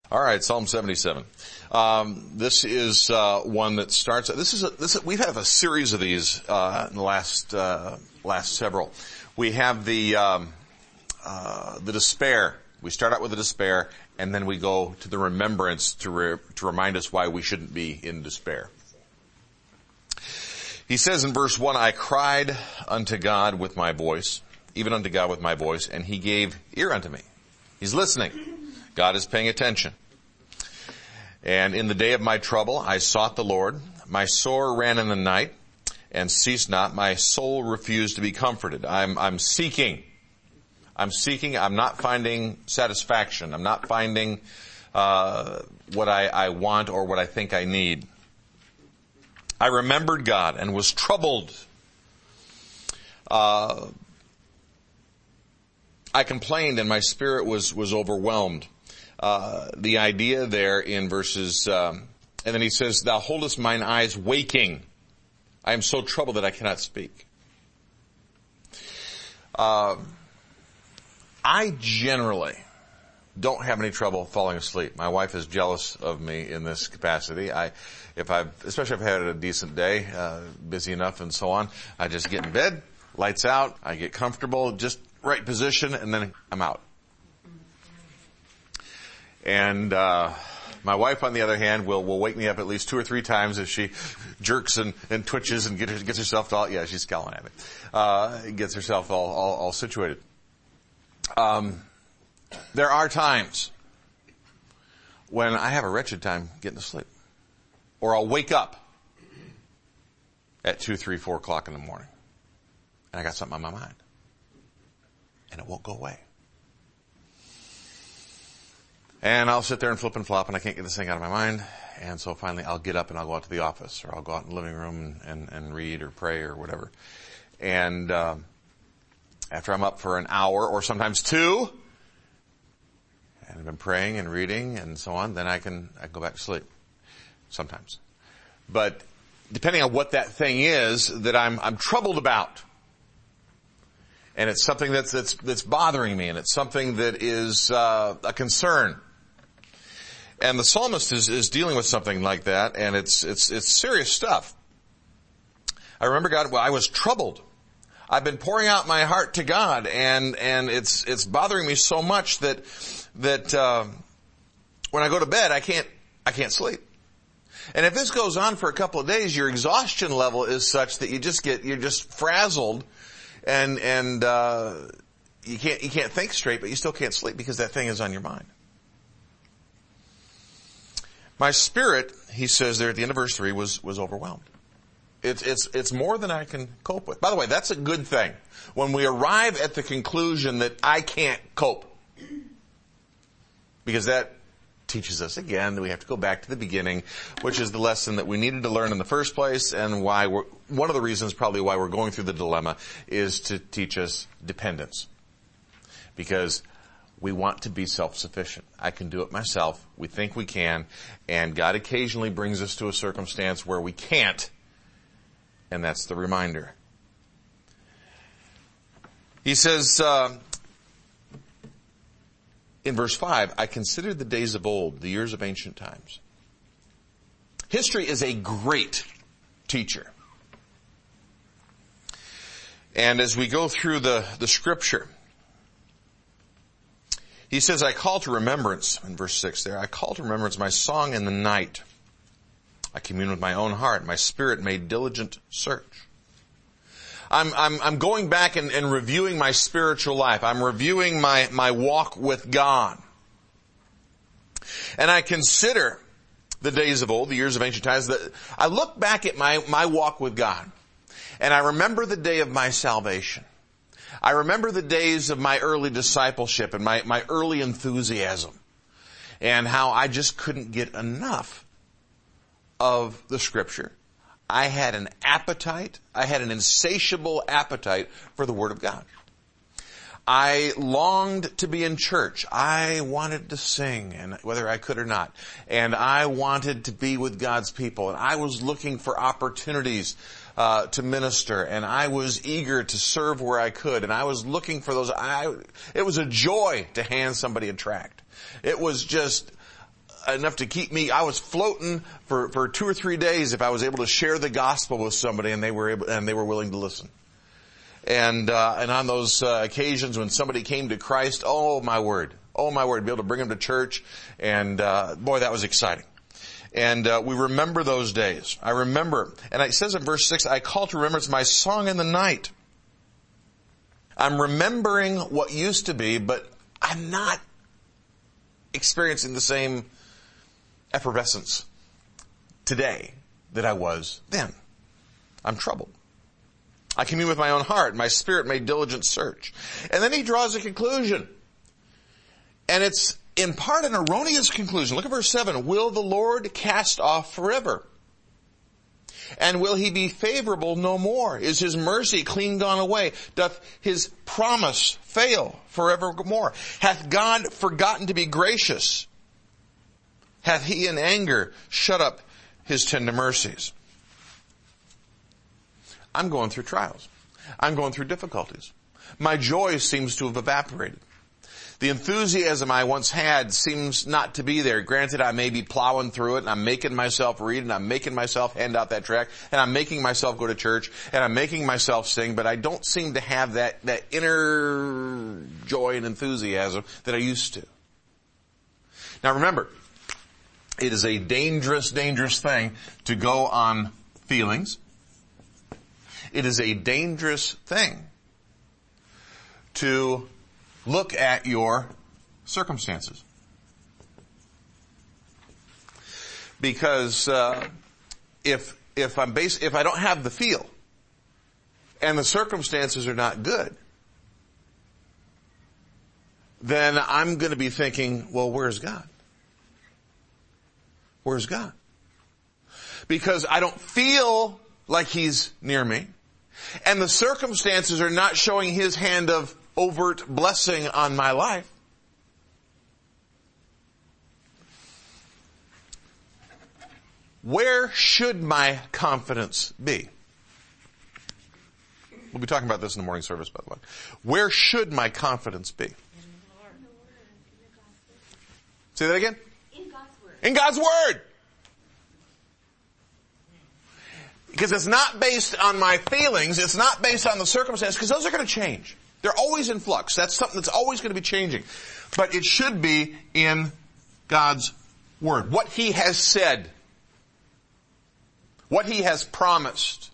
All right, Psalm 77. This is one that starts. We have a series of these in the last several. We have the despair. We start out with the despair, and then we go to the remembrance to remind us why we shouldn't be in despair. He says in verse 1, I cried unto God with my voice, even unto God with my voice, and he gave ear unto me. He's listening. God is paying attention. And in the day of my trouble, I sought the Lord. My sore ran in the night and ceased not. My soul refused to be comforted. I'm seeking. I'm not finding satisfaction. I'm not finding what I want or what I think I need. I remembered God and was troubled. I complained and my spirit was overwhelmed. The idea there in verses, and then he says, thou holdest mine eyes waking. I am so troubled that I cannot speak. I generally don't have any trouble falling asleep. My wife is jealous of me in this capacity. Especially if I've had a decent day, busy enough and so on, I just get in bed, lights out, I get comfortable, just right position, and then I'm out. And my wife, on the other hand, will wake me up at least 2 or 3 times as she jerks and twitches and gets herself all, yeah, she's scowling at me, gets herself all situated. There are times when I have a wretched time getting to sleep. Or I'll wake up at 2, 3, 4 o'clock in the morning. And I got something on my mind. And it won't go away. And I'll sit there and flip and flop and I can't get this thing out of my mind. And so finally I'll get up and I'll go out to the office or I'll go out in the living room and read or pray or whatever. And after I'm up for an hour or sometimes 2, and I've been praying and reading and so on, then I can go back to sleep. Sometimes. But depending on what that thing is that I'm troubled about, and it's something that's bothering me, and it's something that is a concern. And the psalmist is dealing with something like that, and it's serious stuff. I remember God, I was troubled. I've been pouring out my heart to God, and it's bothering me so much that when I go to bed, I can't sleep. And if this goes on for a couple of days, your exhaustion level is such that you're just frazzled and you can't think straight, but you still can't sleep because that thing is on your mind. My spirit, he says there at the end of verse 3, was overwhelmed. It's more than I can cope with. By the way, that's a good thing. When we arrive at the conclusion that I can't cope, because that teaches us again that we have to go back to the beginning, which is the lesson that we needed to learn in the first place, and one of the reasons probably why we're going through the dilemma is to teach us dependence. Because we want to be self-sufficient. I can do it myself. We think we can, and God occasionally brings us to a circumstance where we can't, and that's the reminder. He says, in verse 5, I considered the days of old, the years of ancient times. History is a great teacher. And as we go through the scripture, he says, I call to remembrance, in verse 6 there, I call to remembrance my song in the night. I commune with my own heart. My spirit made diligent search. I'm going back and reviewing my spiritual life. I'm reviewing my walk with God. And I consider the days of old, the years of ancient times. I look back at my walk with God. And I remember the day of my salvation. I remember the days of my early discipleship and my early enthusiasm. And how I just couldn't get enough of the scripture. I had an appetite, I had an insatiable appetite for the Word of God. I longed to be in church. I wanted to sing, and whether I could or not. And I wanted to be with God's people. And I was looking for opportunities to minister. And I was eager to serve where I could. And I was looking for those. It was a joy to hand somebody a tract. It was just enough to keep me. I was floating for 2 or 3 days if I was able to share the gospel with somebody and they were willing to listen. And on those occasions when somebody came to Christ, oh my word, be able to bring them to church, and boy, that was exciting. And we remember those days. I remember, and it says in verse 6, I call to remembrance my song in the night. I'm remembering what used to be, but I'm not experiencing the same effervescence today that I was then. I'm troubled. I commune with my own heart. My spirit made diligent search. And then he draws a conclusion. And it's in part an erroneous conclusion. Look at verse 7. Will the Lord cast off forever? And will he be favorable no more? Is his mercy clean gone away? Doth his promise fail forevermore? Hath God forgotten to be gracious? Hath he in anger shut up his tender mercies? I'm going through trials. I'm going through difficulties. My joy seems to have evaporated. The enthusiasm I once had seems not to be there. Granted, I may be plowing through it, and I'm making myself read, and I'm making myself hand out that tract, and I'm making myself go to church, and I'm making myself sing, but I don't seem to have that inner joy and enthusiasm that I used to. Now remember, it is a dangerous, dangerous thing to go on feelings. It is a dangerous thing to look at your circumstances. Because if I don't have the feel and the circumstances are not good, then I'm going to be thinking, well, where's God? Where's God? Because I don't feel like he's near me, and the circumstances are not showing his hand of overt blessing on my life. Where should my confidence be? We'll be talking about this in the morning service, by the way. Where should my confidence be? Say that again? In God's Word. In God's Word. Because it's not based on my feelings, it's not based on the circumstances, because those are going to change. They're always in flux. That's something that's always going to be changing. But it should be in God's Word. What He has said. What He has promised.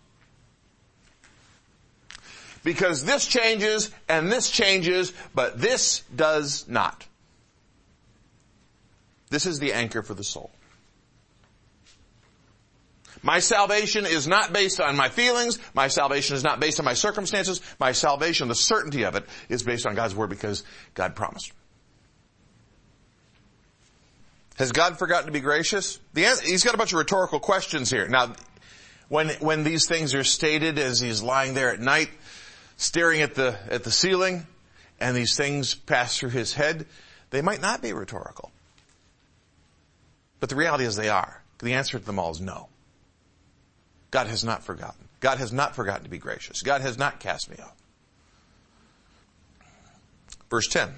Because this changes and this changes, but this does not. This is the anchor for the soul. My salvation is not based on my feelings. My salvation is not based on my circumstances. My salvation, the certainty of it, is based on God's Word because God promised. Has God forgotten to be gracious? He's got a bunch of rhetorical questions here. Now, when these things are stated as he's lying there at night, staring at the ceiling, and these things pass through his head, they might not be rhetorical. But the reality is they are. The answer to them all is no. God has not forgotten. God has not forgotten to be gracious. God has not cast me off. Verse 10.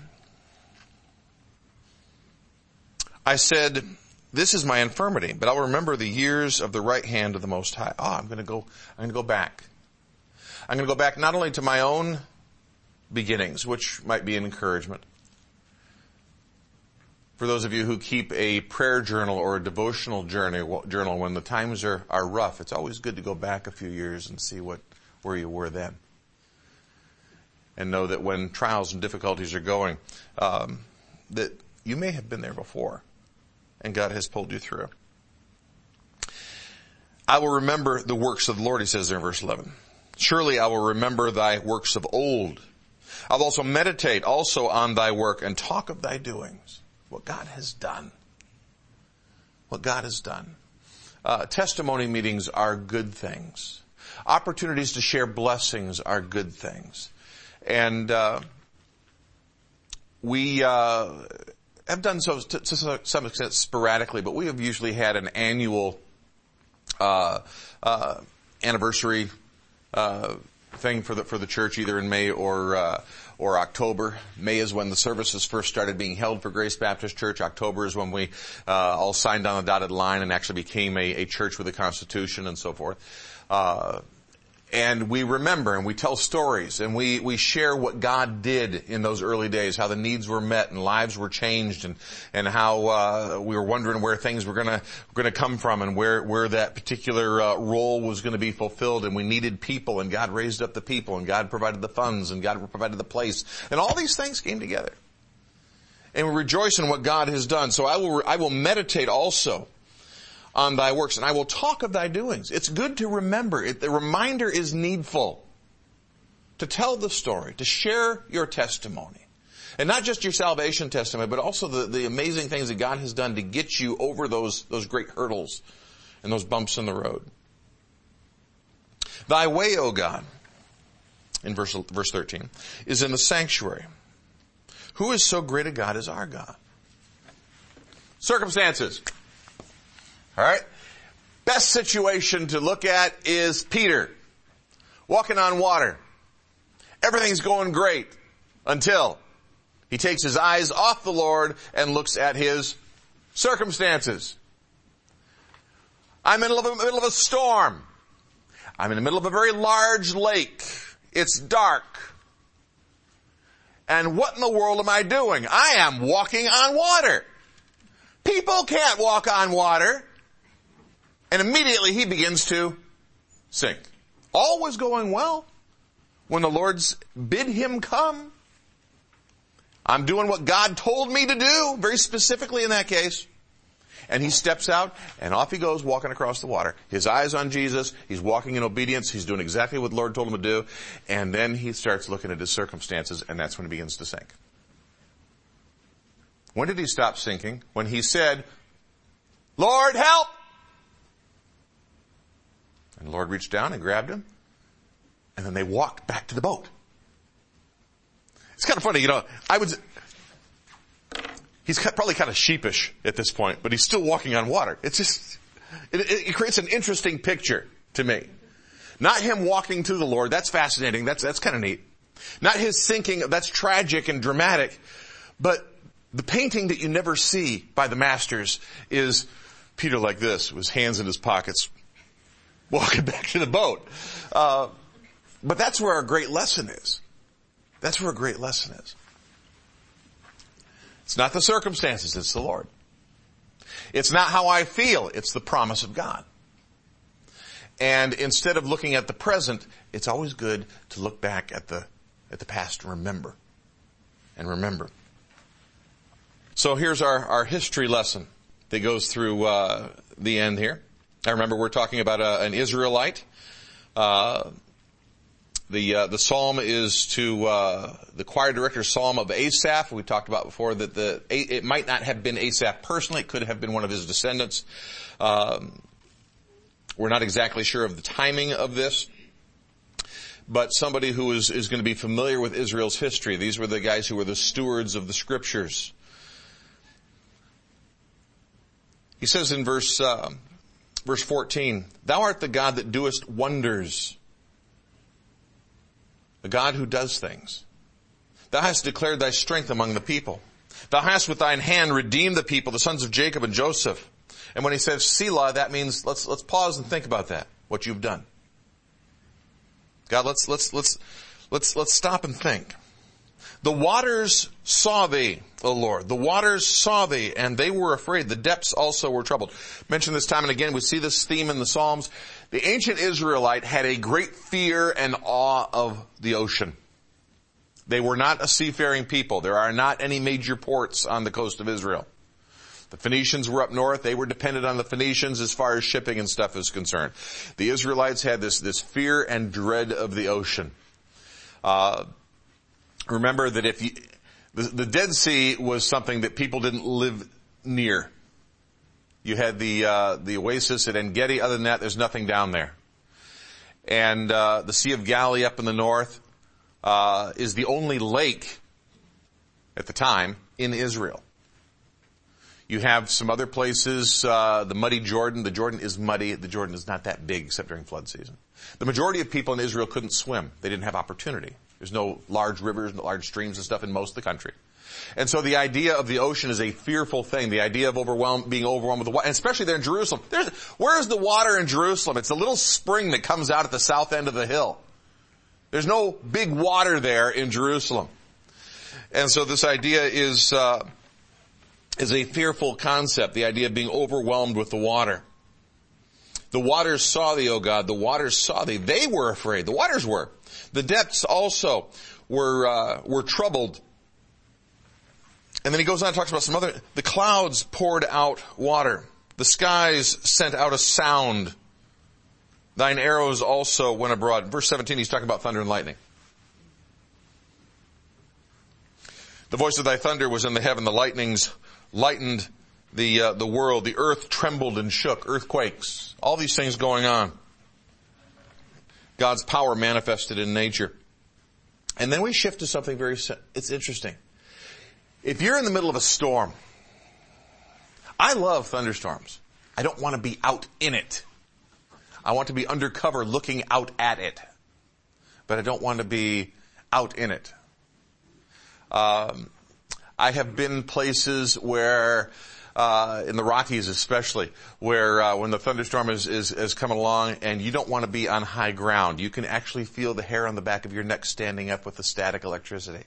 I said, this is my infirmity, but I'll remember the years of the right hand of the Most High. I'm going to go back. I'm going to go back not only to my own beginnings, which might be an encouragement. For those of you who keep a prayer journal or a devotional journal when the times are rough, it's always good to go back a few years and see where you were then. And know that when trials and difficulties are going, that you may have been there before, and God has pulled you through. I will remember the works of the Lord, he says there in verse 11. Surely I will remember thy works of old. I'll also meditate also on thy work and talk of thy doings. What God has done. What God has done. Testimony meetings are good things. Opportunities to share blessings are good things. And we have done so to some extent sporadically, but we have usually had an annual anniversary thing for the church, either in May or or October. May is when the services first started being held for Grace Baptist Church. October is when we all signed on the dotted line and actually became a church with a constitution and so forth. And we remember and we tell stories and we share what God did in those early days, how the needs were met and lives were changed and how we were wondering where things were gonna come from and where that particular role was gonna be fulfilled, and we needed people, and God raised up the people, and God provided the funds, and God provided the place, and all these things came together. And we rejoice in what God has done. So I will meditate also on thy works, and I will talk of thy doings. It's good to remember. The reminder is needful. To tell the story, to share your testimony. And not just your salvation testimony, but also the amazing things that God has done to get you over those great hurdles and those bumps in the road. Thy way, O God, in verse 13, is in the sanctuary. Who is so great a God as our God? Circumstances. All right? Best situation to look at is Peter walking on water. Everything's going great until he takes his eyes off the Lord and looks at his circumstances. I'm in the middle of a storm. I'm in the middle of a very large lake. It's dark. And what in the world am I doing? I am walking on water. People can't walk on water. And immediately he begins to sink. All was going well when the Lord's bid him come. I'm doing what God told me to do, very specifically in that case. And he steps out, and off he goes walking across the water. His eyes on Jesus. He's walking in obedience. He's doing exactly what the Lord told him to do. And then he starts looking at his circumstances, and that's when he begins to sink. When did he stop sinking? When he said, Lord, help! And the Lord reached down and grabbed him. And then they walked back to the boat. It's kind of funny, he's probably kind of sheepish at this point, but he's still walking on water. It's just, it creates an interesting picture to me. Not him walking to the Lord. That's fascinating. That's kind of neat. Not his sinking. That's tragic and dramatic. But the painting that you never see by the masters is Peter like this, with his hands in his pockets, walking back to the boat. But that's where our great lesson is. That's where a great lesson is. It's not the circumstances, it's the Lord. It's not how I feel, it's the promise of God. And instead of looking at the present, it's always good to look back at the past and remember. And remember. So here's our history lesson that goes through the end here. I remember we're talking about an Israelite. The psalm is to the choir director's psalm of Asaph. We talked about before that it might not have been Asaph personally. It could have been one of his descendants. We're not exactly sure of the timing of this, but somebody who is going to be familiar with Israel's history. These were the guys who were the stewards of the scriptures. He says in verse 14, Thou art the God that doest wonders. A God who does things. Thou hast declared thy strength among the people. Thou hast with thine hand redeemed the people, the sons of Jacob and Joseph. And when he says Selah, that means let's pause and think about that, what you've done. God, let's stop and think. The waters saw thee, O Lord. The waters saw thee, and they were afraid. The depths also were troubled. Mentioned this time and again, we see this theme in the Psalms. The ancient Israelite had a great fear and awe of the ocean. They were not a seafaring people. There are not any major ports on the coast of Israel. The Phoenicians were up north. They were dependent on the Phoenicians as far as shipping and stuff is concerned. The Israelites had this fear and dread of the ocean. Remember that the Dead Sea was something that people didn't live near. You had the oasis at En-Gedi. Other than that, there's nothing down there. And the Sea of Galilee up in the north is the only lake at the time in Israel. You have some other places, the muddy Jordan. The Jordan is muddy. The Jordan is not that big except during flood season. The majority of people in Israel couldn't swim. They didn't have opportunity. There's no large rivers, no large streams and stuff in most of the country. And so the idea of the ocean is a fearful thing. The idea of being overwhelmed with the water, and especially there in Jerusalem. Where is the water in Jerusalem? It's a little spring that comes out at the south end of the hill. There's no big water there in Jerusalem. And so this idea is a fearful concept, the idea of being overwhelmed with the water. The waters saw thee, O God. The waters saw thee. They were afraid. The waters were. The depths also were troubled. And then he goes on and talks about some other, the clouds poured out water. The skies sent out a sound. Thine arrows also went abroad. Verse 17, he's talking about thunder and lightning. The voice of thy thunder was in the heaven. The lightnings lightened the world. The earth trembled and shook. Earthquakes. All these things going on. God's power manifested in nature. And then we shift to something it's interesting. If you're in the middle of a storm, I love thunderstorms. I don't want to be out in it. I want to be undercover looking out at it. But I don't want to be out in it. I have been places where, in the Rockies especially, where when the thunderstorm is coming along and you don't want to be on high ground. You can actually feel the hair on the back of your neck standing up with the static electricity.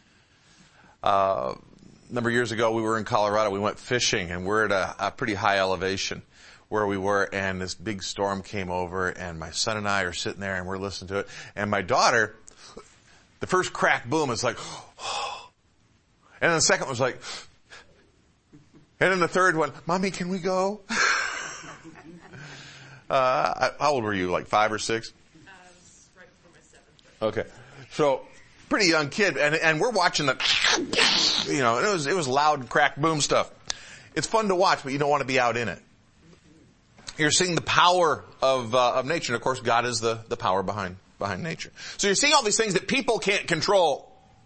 A number of years ago, we were in Colorado. We went fishing, and we're at a pretty high elevation where we were, and this big storm came over, and my son and I are sitting there, and we're listening to it. And my daughter, the first crack boom is like, and then the second was like, and then the third one, Mommy, can we go? How old were you, like 5 or 6? Right before my 7th birthday. Okay. So, pretty young kid, and we're watching and it was loud crack boom stuff. It's fun to watch, but you don't want to be out in it. You're seeing the power of nature, and of course God is the power behind nature. So you're seeing all these things that people can't control.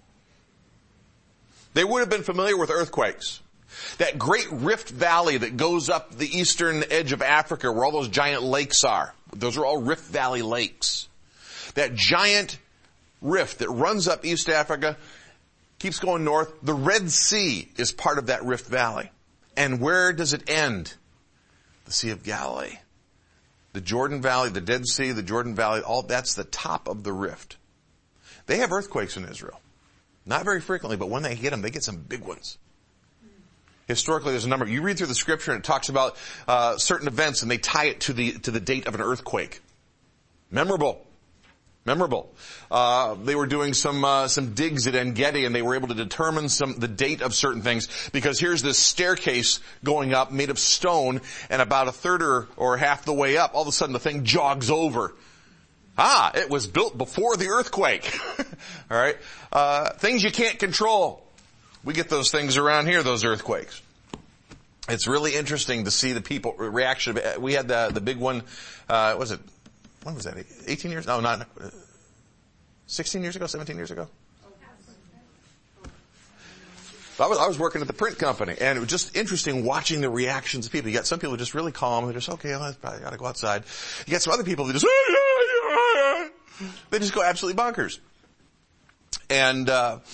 They would have been familiar with earthquakes. That great rift valley that goes up the eastern edge of Africa where all those giant lakes are. Those are all Rift Valley lakes. That giant rift that runs up East Africa, keeps going north. The Red Sea is part of that Rift Valley. And where does it end? The Sea of Galilee. The Jordan Valley, the Dead Sea, the Jordan Valley, all that's the top of the rift. They have earthquakes in Israel. Not very frequently, but when they hit them, they get some big ones. Historically, there's a number. You read through the scripture and it talks about certain events and they tie it to the date of an earthquake. Memorable. They were doing some digs at En Gedi, and they were able to determine the date of certain things, because here's this staircase going up made of stone, and about a third or half the way up, all of a sudden the thing jogs over. It was built before the earthquake. All right. Things you can't control. We get those things around here, those earthquakes. It's really interesting to see the people reaction. We had the big one, when was that? 18 years? No, not 16 years ago, 17 years ago? I was working at the print company, and it was just interesting watching the reactions of people. You got some people just really calm. They're just, okay, I probably got to go outside. You got some other people that just, they just go absolutely bonkers. And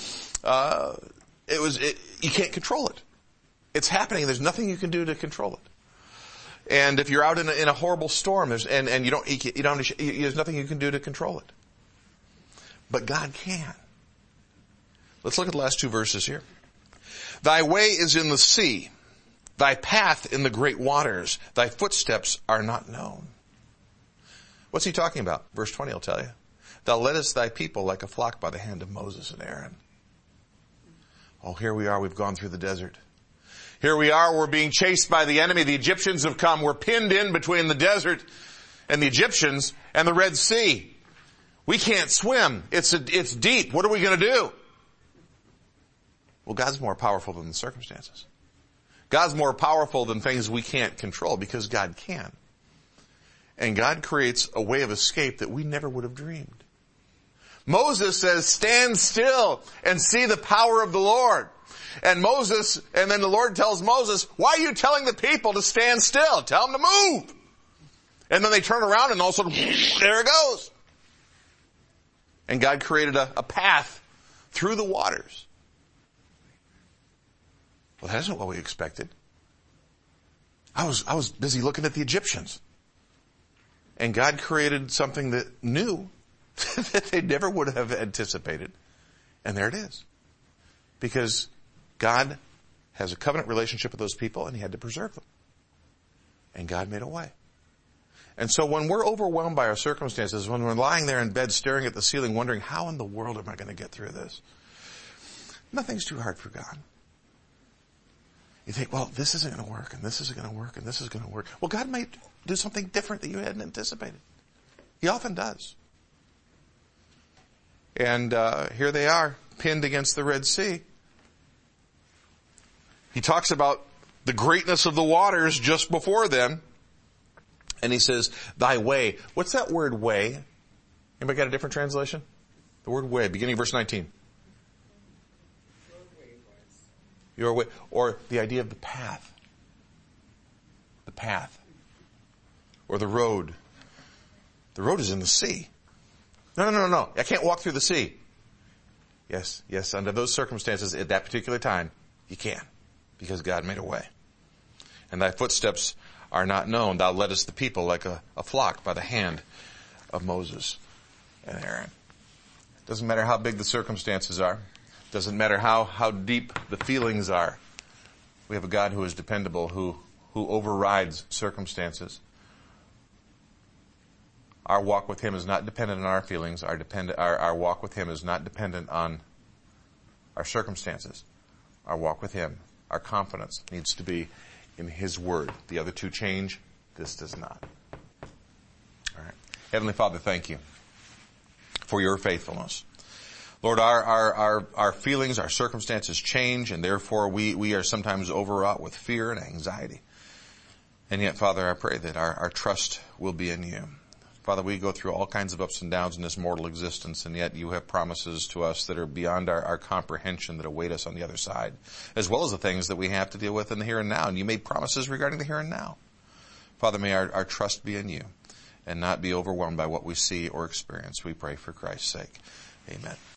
you can't control it. It's happening. There's nothing you can do to control it. And if you're out in a horrible storm, there's nothing you can do to control it. But God can. Let's look at the last two verses here. Thy way is in the sea, thy path in the great waters, thy footsteps are not known. What's he talking about? Verse 20 will tell you. Thou leddest thy people like a flock by the hand of Moses and Aaron. Oh, here we are. We've gone through the desert. Here we are. We're being chased by the enemy. The Egyptians have come. We're pinned in between the desert and the Egyptians and the Red Sea. We can't swim. It's deep. What are we going to do? Well, God's more powerful than the circumstances. God's more powerful than things we can't control, because God can. And God creates a way of escape that we never would have dreamed. Moses says, stand still and see the power of the Lord. And then the Lord tells Moses, why are you telling the people to stand still? Tell them to move. And then they turn around and all of a sudden, there it goes. And God created a path through the waters. Well, that isn't what we expected. I was busy looking at the Egyptians. And God created something that new that they never would have anticipated. And there it is. Because God has a covenant relationship with those people, and he had to preserve them. And God made a way. And so when we're overwhelmed by our circumstances, when we're lying there in bed staring at the ceiling wondering, how in the world am I going to get through this? Nothing's too hard for God. You think, well, this isn't going to work, and this isn't going to work, and this is going to work. Well, God might do something different that you hadn't anticipated. He often does. And here they are, pinned against the Red Sea. He talks about the greatness of the waters just before them. And he says, thy way. What's that word way? Anybody got a different translation? The word way, beginning of verse 19. Your way. Or the idea of the path. The path. Or the road. The road is in the sea. No. I can't walk through the sea. Yes, under those circumstances at that particular time, you can. Because God made a way. And thy footsteps are not known. Thou leddest the people like a flock by the hand of Moses and Aaron. Doesn't matter how big the circumstances are. Doesn't matter how deep the feelings are. We have a God who is dependable, who overrides circumstances. Our walk with him is not dependent on our feelings. Our walk with him is not dependent on our circumstances. Our walk with him, our confidence needs to be in his word. The other two change. This does not. All right. Heavenly Father, thank you for your faithfulness. Lord, our feelings, our circumstances change, and therefore we are sometimes overwrought with fear and anxiety. And yet, Father, I pray that our trust will be in you. Father, we go through all kinds of ups and downs in this mortal existence, and yet you have promises to us that are beyond our comprehension that await us on the other side, as well as the things that we have to deal with in the here and now. And you made promises regarding the here and now. Father, may our trust be in you and not be overwhelmed by what we see or experience. We pray for Christ's sake. Amen.